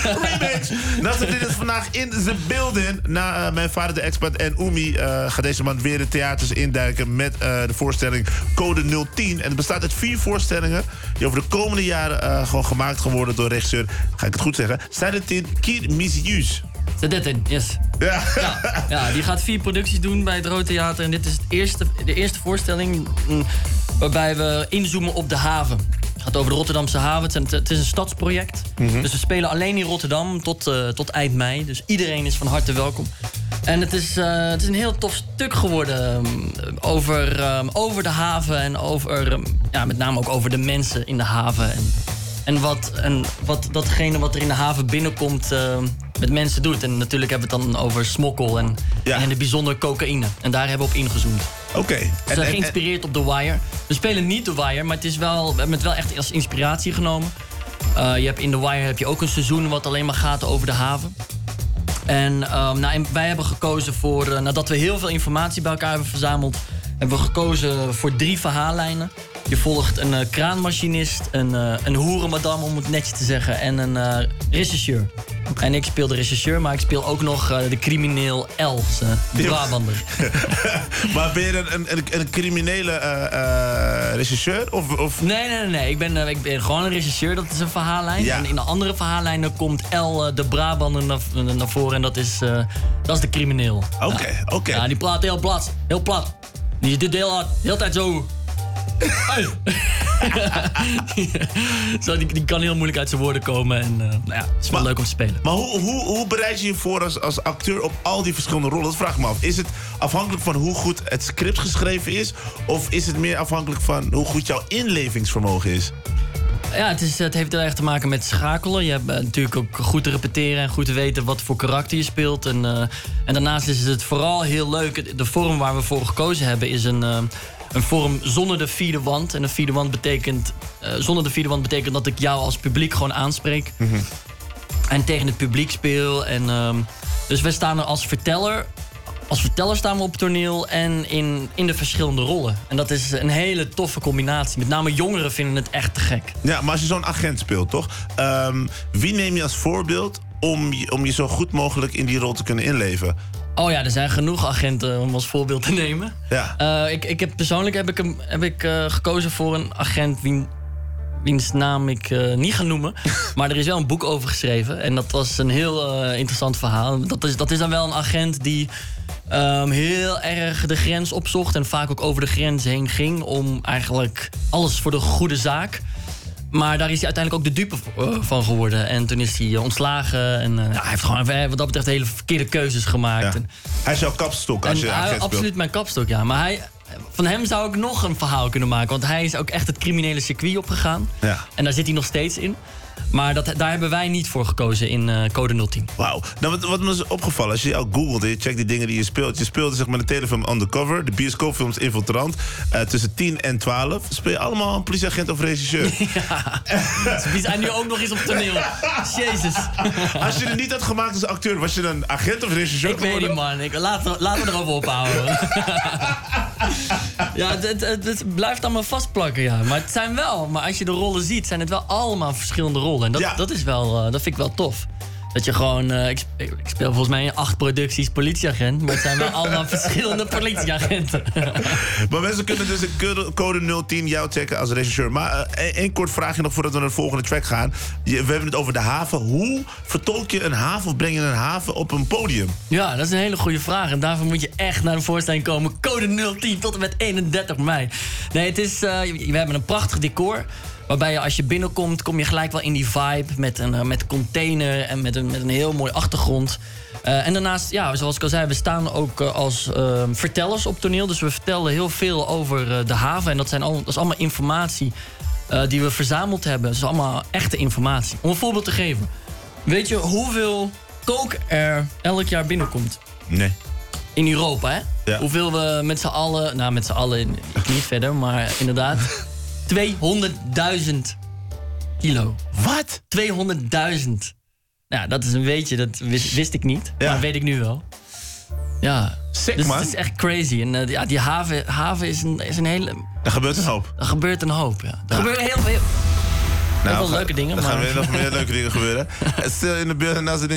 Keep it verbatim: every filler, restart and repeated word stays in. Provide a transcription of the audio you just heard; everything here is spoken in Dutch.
Remix. Nasser dit is vandaag in the building. Na uh, Mijn Vader de Expert en Oemi uh, gaat deze man weer de theaters induiken met uh, de voorstelling Code nul tien. En het bestaat uit vier voorstellingen die over de komende jaren uh, gewoon gemaakt gaan worden door regisseur, ga ik het goed zeggen, Sadetin Kirmizius. Sadetin, yes. Ja. Ja, ja, die gaat vier producties doen bij het Rode Theater. En dit is het eerste, de eerste voorstelling mm, waarbij we inzoomen op de haven. Het gaat over de Rotterdamse haven. Het is een stadsproject. Mm-hmm. Dus we spelen alleen in Rotterdam tot, uh, tot eind mei. Dus iedereen is van harte welkom. En het is, uh, het is een heel tof stuk geworden um, over, um, over de haven en over, um, ja, met name ook over de mensen in de haven. En, en, wat, en wat datgene wat er in de haven binnenkomt uh, met mensen doet. En natuurlijk hebben we het dan over smokkel en, ja. en in het bijzonder cocaïne. En daar hebben we op ingezoomd. Oké. Okay. We zijn geïnspireerd op The Wire. We spelen niet The Wire, maar het is wel, we hebben het wel echt als inspiratie genomen. Uh, je hebt in The Wire heb je ook een seizoen wat alleen maar gaat over de haven. En um, nou, en wij hebben gekozen voor, uh, nadat we heel veel informatie bij elkaar hebben verzameld, hebben we gekozen voor drie verhaallijnen. Je volgt een uh, kraanmachinist, een, uh, een hoerenmadam, om het netjes te zeggen, en een uh, rechercheur. Okay. En ik speel de rechercheur, maar ik speel ook nog uh, de crimineel Els, uh, de Brabander. Maar ben je een, een, een criminele uh, uh, rechercheur? Of, of? Nee, nee, nee. nee. Ik, ben, uh, ik ben gewoon een rechercheur, dat is een verhaallijn. Ja. En in de andere verhaallijnen komt El, uh, de Brabander, naar, naar voren. En dat is, uh, dat is de crimineel. Oké, okay, ja. oké. Okay. Ja, die praat heel plat. Heel plat. Die doet heel hard. Heel tijd zo. Hey. Zo, die, die kan heel moeilijk uit zijn woorden komen. En uh, nou ja, het is wel maar, leuk om te spelen. Maar hoe, hoe, hoe bereid je je voor als, als acteur op al die verschillende rollen? Dat vraag ik me af. Is het afhankelijk van hoe goed het script geschreven is? Of is het meer afhankelijk van hoe goed jouw inlevingsvermogen is? Ja, het, is, het heeft heel erg te maken met schakelen. Je hebt uh, natuurlijk ook goed te repeteren en goed te weten wat voor karakter je speelt. En, uh, en daarnaast is het vooral heel leuk. De vorm waar we voor gekozen hebben is een... Uh, Een vorm zonder de vierde wand. En de vierde wand betekent... Uh, zonder de vierde wand betekent dat ik jou als publiek gewoon aanspreek. Mm-hmm. En tegen het publiek speel. En, um, dus wij staan er als verteller... Als verteller staan we op het toneel en in, in de verschillende rollen. En dat is een hele toffe combinatie. Met name jongeren vinden het echt te gek. Ja, maar als je zo'n agent speelt, toch? Um, wie neem je als voorbeeld om je, om je zo goed mogelijk in die rol te kunnen inleven? Oh ja, er zijn genoeg agenten om als voorbeeld te nemen. Ja. Uh, ik, ik heb, persoonlijk heb ik, hem, heb ik uh, gekozen voor een agent wien, wiens naam ik uh, niet ga noemen. Maar er is wel een boek over geschreven. En dat was een heel uh, interessant verhaal. Dat is, dat is dan wel een agent die um, heel erg de grens opzocht. En vaak ook over de grens heen ging. Om eigenlijk alles voor de goede zaak. Maar daar is hij uiteindelijk ook de dupe van geworden. En toen is hij ontslagen. En uh, ja, hij heeft gewoon wat dat betreft hele verkeerde keuzes gemaakt. Ja. Hij is jouw kapstok als je agent speelt. Absoluut mijn kapstok, ja. Maar hij, van hem zou ik nog een verhaal kunnen maken. Want hij is ook echt het criminele circuit opgegaan. Ja. En daar zit hij nog steeds in. Maar dat, daar hebben wij niet voor gekozen in uh, Code nul tien. Wauw. Nou, wat, wat me is opgevallen, als je al googelt en je checkt die dingen die je speelt. Je speelde zeg maar de telefilm Undercover, de bioscoopfilms Infiltrant. Uh, tussen tien en twaalf. Speel je allemaal een politieagent of regisseur? Ja. Die zijn nu ook nog eens op toneel. Jezus. Als je het niet had gemaakt als acteur, was je dan agent of regisseur Ik geworden? Weet niet, man. Ik, laten, laten we erover ophouden. Ja, het, het, het, het blijft allemaal vastplakken, ja. Maar het zijn wel, maar als je de rollen ziet, zijn het wel allemaal verschillende rollen. En dat, ja. dat, is wel, uh, dat vind ik wel tof. Dat je gewoon... Uh, ik, ik speel volgens mij in acht producties politieagent. Maar het zijn wel allemaal verschillende politieagenten. Maar mensen kunnen dus de Code nul tien jou checken als regisseur. Maar uh, één kort vraagje nog voordat we naar de volgende track gaan. Je, we hebben het over de haven. Hoe vertolk je een haven of breng je een haven op een podium? Ja, dat is een hele goede vraag. En daarvoor moet je echt naar de voorstelling komen. Code nul tien tot en met eenendertig mei. Nee, het is... Uh, we hebben een prachtig decor. Waarbij je als je binnenkomt, kom je gelijk wel in die vibe met een uh, met container en met een, met een heel mooi achtergrond. Uh, en daarnaast, ja, zoals ik al zei, we staan ook uh, als uh, vertellers op toneel. Dus we vertellen heel veel over uh, de haven. En dat, zijn al, dat is allemaal informatie uh, die we verzameld hebben. Dat is allemaal echte informatie. Om een voorbeeld te geven. Weet je hoeveel coke er elk jaar binnenkomt? Nee. In Europa, hè? Ja. Hoeveel we met z'n allen... Nou, met z'n allen ik niet verder, maar inderdaad... tweehonderdduizend kilo. Wat? tweehonderdduizend. Nou, dat is een weetje, dat wist, wist ik niet. Ja. Maar dat weet ik nu wel. Ja. Sick, dus man. het is echt crazy. En uh, ja, die haven, haven is, een, is een hele... Er gebeurt een hoop. Er gebeurt een hoop, ja. Er ja. gebeurt heel veel. wel ga- leuke dingen, Er gaan maar- weer nog meer leuke dingen gebeuren. Stil in de building, Nazarin